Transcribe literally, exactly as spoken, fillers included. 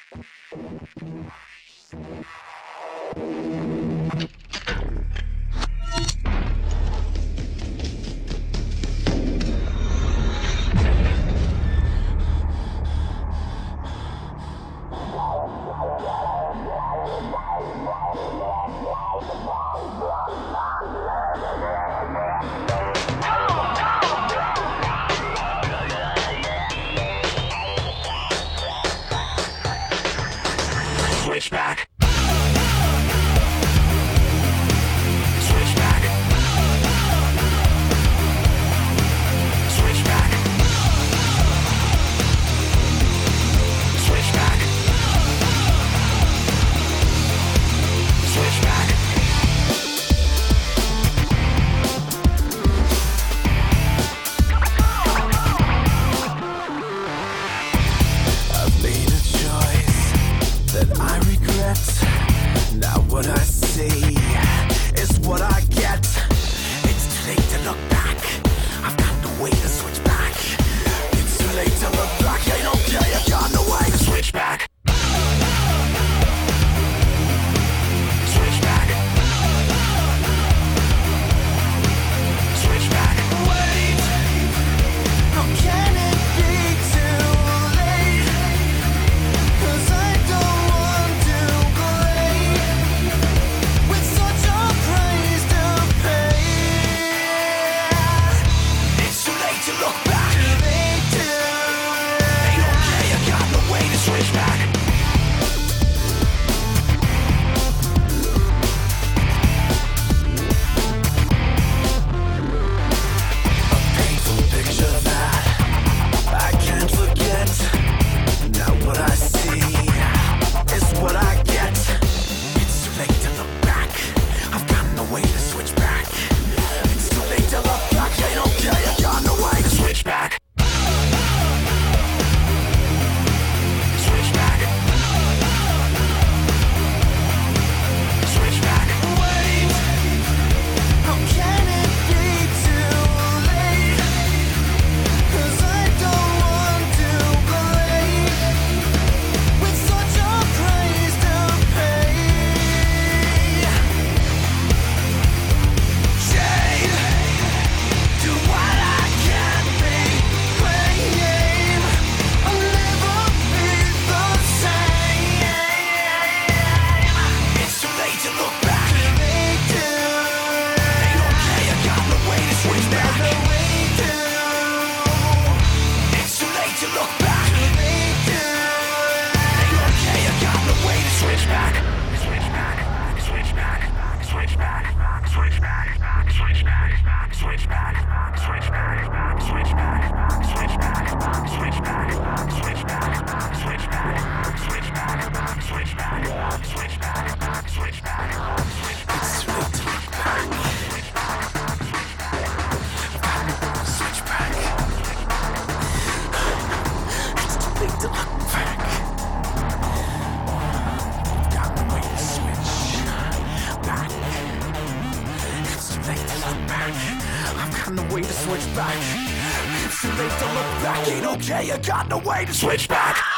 Switchback. Now what I see is what I get. It's too late to look back. I've got no way to switch back. It's too late to look back. Ain't okay, I've got no way to switch back. Switch back. Switch back. Wait, how can it be too late? 'Cause I don't want to go with such a price to pay. It's too late to look back. Too late to. Ain't okay, I got no way to switch back. A painful picture that I can't forget. Now what I see is what I get. It's too late to look back. I've got no way to switch back. It's too late to look back. Ain't okay, I got no way to switch back. Switch back. Switch back. Wait, how can it be too late? 'Cause I don't want to go late with such a price to pay. Shame, do what I can be. Claim I'll never be the same. It's too late to look back. Too late to. Ain't okay, I got no way to switch back. No way to. It's too late to look back. Too late to. Ain't okay, I got no way to switch back. Switch back. Switch back. Switch back. Switch back. Switch back. Switch back. Switch back. Switch back. Switch back. Switch back. Switch back. Switch back. Switch back. Switch back. Switch back. Switch back. It's too late to look back. Switch back. It's too late to look back. Got no way to switch back. It's too late to look back. I've got no way to switch back. It's too late to look back. Ain't okay, I got no way to switch back.